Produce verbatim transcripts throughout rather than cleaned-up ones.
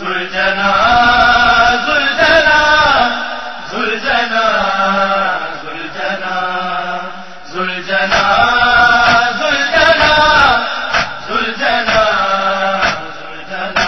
زلجنا زلجنا زلجنا زلجنا زلجنا زلجنا زلجنا زلجنا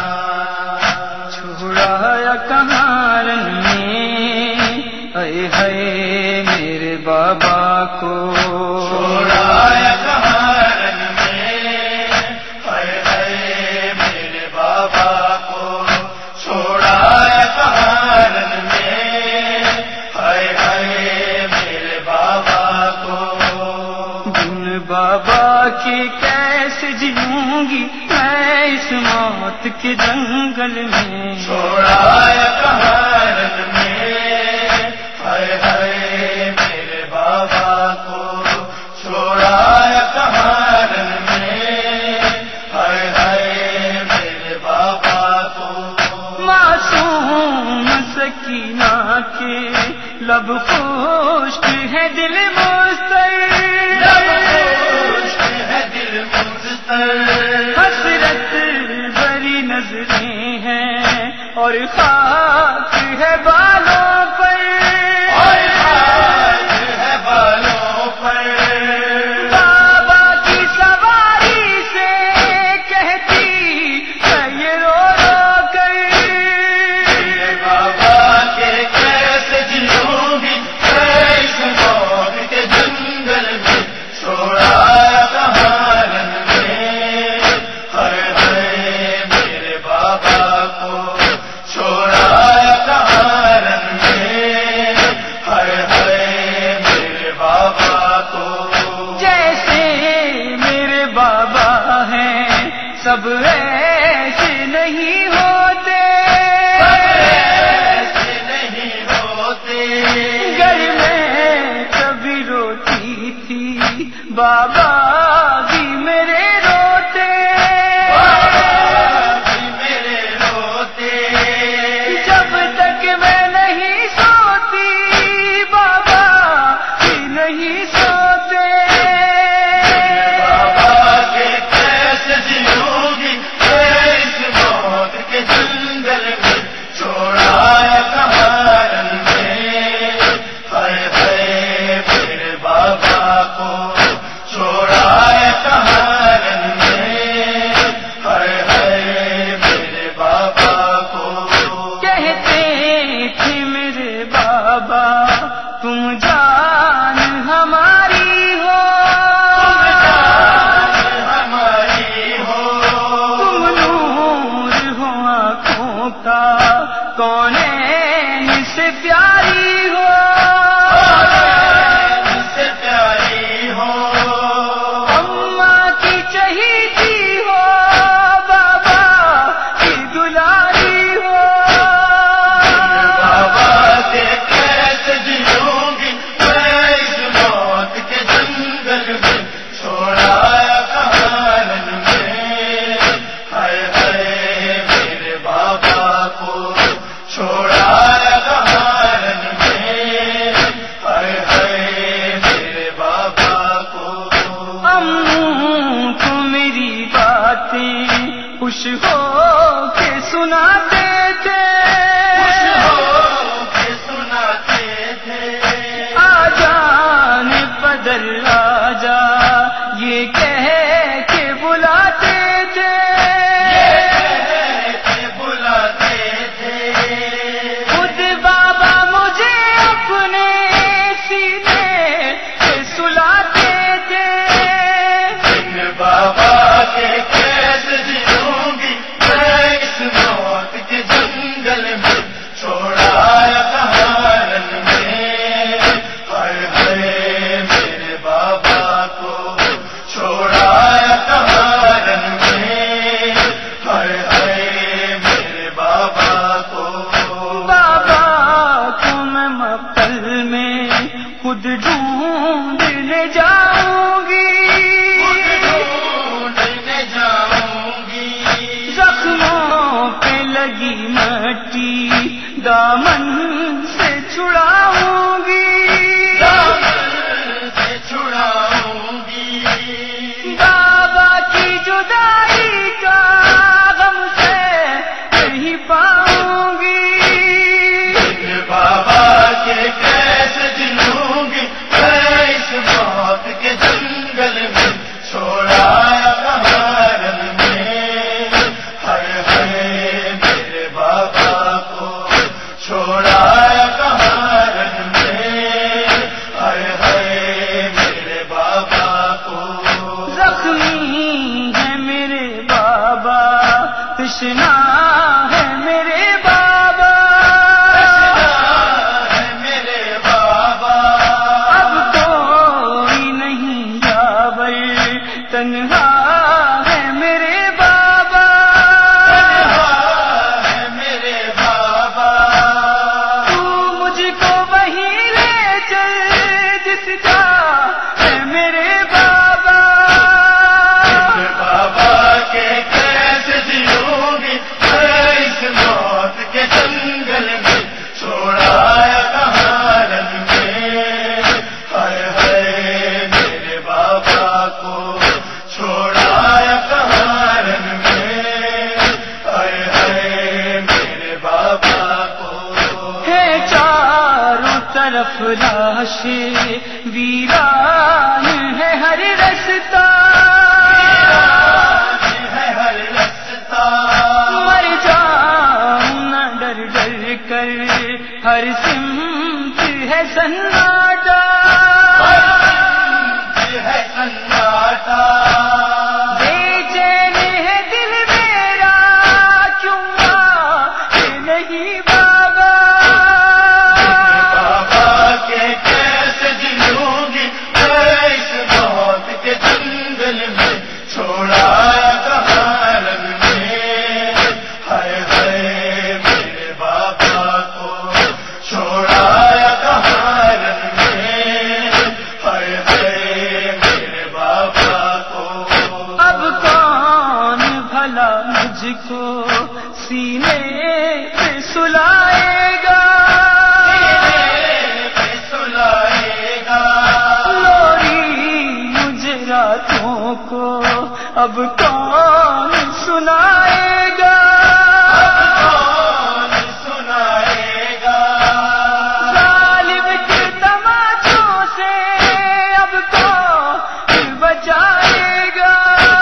چھڑایا کہاں رن میں اے ہے میرے بابا کو، چھڑایا کہاں رن میں اے ہے میرے بابا کو، چھڑایا کہاں رن میں اے ہے میرے بابا کو، بن بابا کی کیسے جیوں گی میں اس موت کے جنگل میں، چھوڑایا کہاں رن میں ہائے ہائے میرے بابا کو، چھوڑایا کہاں رن میں ہائے ہائے میرے بابا کو، معصوم سکینہ کے لب خشک ہے دل مضطر، لب خشک ہے دل مضطر، حسرت بھری نظریں ہیں اور خاک ہے بالوں پر، اور خاک ہے بالوں پر، بابا کی سواری سے کہتی ہے یہ رو رو کر، میرے بابا کے کیسے جیوں گی میں اس موت کے جنگل میں، چھوڑایا کہاں رن میں ہائے ہائے میرے بابا کو، چھوڑایا کہاں رن میں ہائے ہائے میرے بابا کو، جیسے میرے بابا ہیں سب ایسے نہیں ہوتے، ایسے نہیں ہوتے، گھر میں کبھی روتی تھی بابا بھی میرے روتے، بابا بھی میرے روتے، جب تک میں نہیں سوتی بابا بھی نہیں سوتے، بابا کے کیسے جیوں گی میں اس موت کے جنگل میں، چھوڑایا کہاں رن میں ہائے ہائے میرے بابا کو، چھوڑایا کہاں رن میں ہائے ہائے میرے بابا کو، کہتے تھے میرے بابا تم جان ہماری ہو، ہماری ہو، تم نور ہو آنکھوں کا کونین سے پیاری ہو، سے پیاری ہو، اماں کی چہیتی ہو بابا کی دلاری ہو، بابا کے کیسے جیوں گی میں اس موت کے جنگل میں، چھوڑایا کہاں رن میں ہائے ہائے میرے بابا کو، چھوڑایا کہاں رن میں ہائے ہائے میرے بابا کو، اموں کو میری باتیں خوش ہو کے سناتے تھے، خوش ہو کے سناتے تھے، آ جان بدل آ جا یہ کہہ کے بلاتے تھے، یہ کہ بلاتے تھے، خود بابا مجھے اپنے سینے سے سلاتے تھے، ان بابا کے کیسے جیوں گی میں اس موت کے جنگل میں، چھوڑایا کہاں رن میں ہائے ہائے میرے بابا کو، چھوڑایا کہاں رن میں ہائے ہائے میرے بابا کو، بابا کو میں مقتل میں خود ڈھونڈنے جاؤں گی، ڈھونڈنے جاؤں گی، زخموں پہ لگی مٹی دامن سے چھڑاؤں گی، دامن سے چھڑاؤں گی، بابا کی جدائی کا غم سے نہیں نہیں پاؤں گی، بن بابا کے کیسے جیوں گی، میں اس موت کے جنگل میں چھوڑایا کہاں رن میں، ہائے ہائے میرے بابا کو چھوڑایا کہاں رن میں، ہائے ہائے میرے بابا کو، زخمی ہے میرے بابا، تشنا ہے میرے بابا، ہے میرے بابا، اب کوئی نہیں یاور، تنہا ہے میرے بابا، ہے میرے بابا، تو مجھ کو وہیں لے چل جس جا ہے میرے بابا، بن بابا کے کیسے جیوں گی، میں اس موت کے جنگل میں چھوڑایا کہاں رن میں، ہائے ہائے میرے بابا کو چھوڑایا کہاں رن میں، ہائے ہائے میرے بابا کو، ہے چاروں طرف لاشیں، ویران ہے ہر رستہ، ہے ہر رستہ، مر جاؤں نہ ڈر ڈر کر، ہر سمت ہے سناٹا، ہے سناٹا، بے چین ہے دل میرا، کیوں آتے نہیں بابا، بابا کے کیسے جیوں گی، میں اس موت کے جنگل میں چھوڑایا کہاں رن میں، ہائے ہائے میرے بابا کو چھوڑایا کہاں رن میں، ہائے ہائے میرے بابا کو، اب کون بھلا مجھ کو سینے پہ سلائے گا، سلائے گا، لوری مجھے راتوں کو اب کون سنائے گا، کون سنائے گا، ظالم کے تماچوں سے اب کون بچائے گا،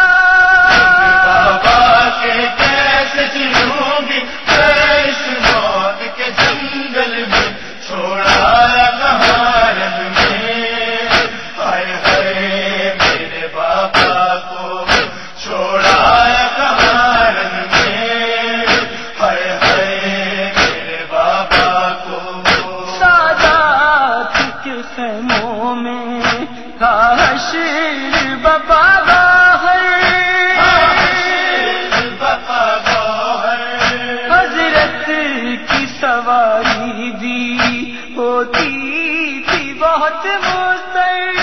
بابا کے کیسے جیوں گی، میں اس موت کے جنگل میں چھوڑایا کہاں رن میں، ہائے ہائے میرے بابا کو چھوڑایا کہاں رن میں، ہائے ہائے میرے بابا کو، سادات کے خیموں میں تھا حشر بپا باہر، بپا گوہر، حضرت کی سواری بھی ہوتی تھی بہت مستر،